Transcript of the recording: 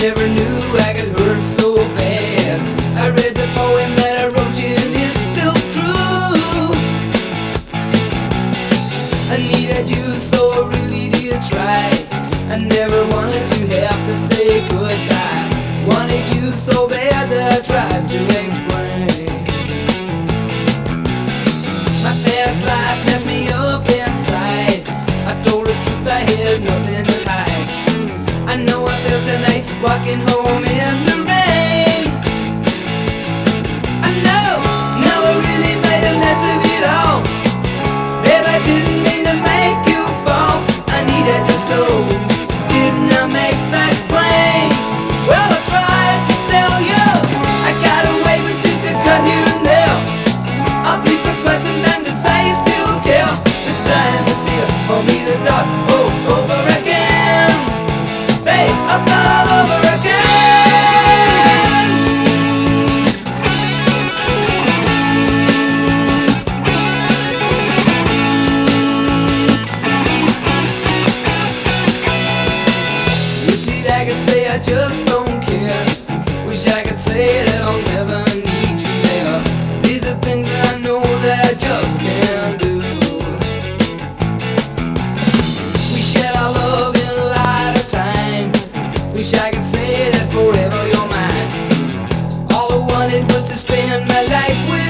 never knew I could hurt so bad. I read the poem that I wrote you and it's still true. I needed you so I really did try. I never wanted to have to say goodbye. Wanted you so bad that I tried to explain. My past life messed me up inside. I told the truth, I had nothing to hide. I know I felt tonight walking home in the rain. I know, now I really made a mess of it all. Babe, I didn't mean to make you fall. I needed you so, didn't I make that plain? Well, I tried to tell you I got away with just a cut here and there. I'll be perplexing and cause I still care. The time is here for me to start over again. Babe, I'll start all over again. Wish that I could say I just don't care. Wish I could say that I'll never need you there. These are things that I know that I just can't do. We shared our love in a lot of time. Wish I could say that forever you're mine. All I wanted was to spend my life with